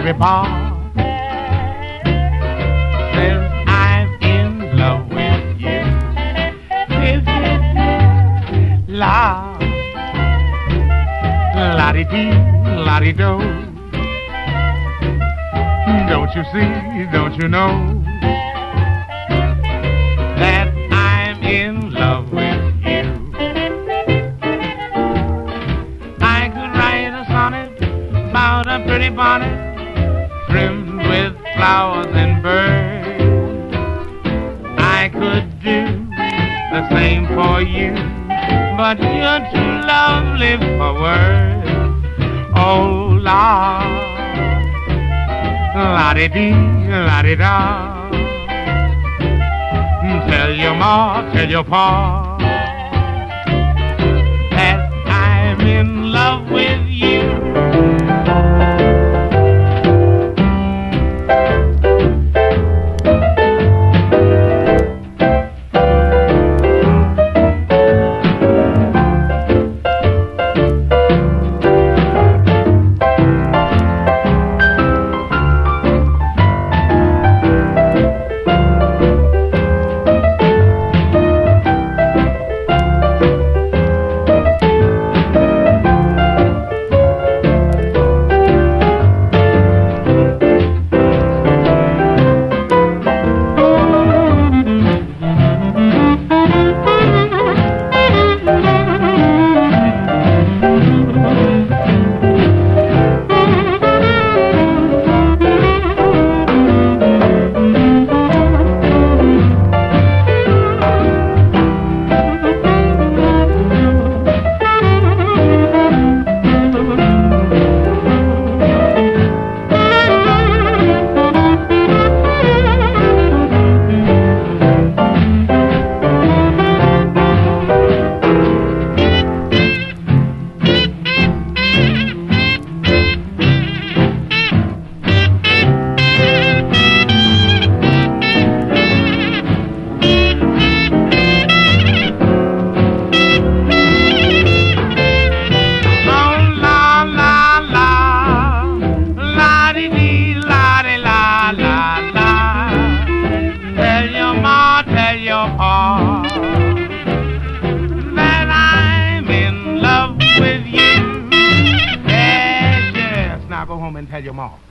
pretty pa says I'm in love with you. La, la-di-dee, la-di-do. Don't you see, don't you know that I'm in love with you? I could write a sonnet about a pretty bonnet trimmed with flowers and birds. I could do the same for you, but you're too lovely for words. Oh, la, la-di-dee, la-di-da. Tell your ma, tell your pa that I'm in love with you. That I'm in love with you. Yes, yes. Now go home and tell your mom.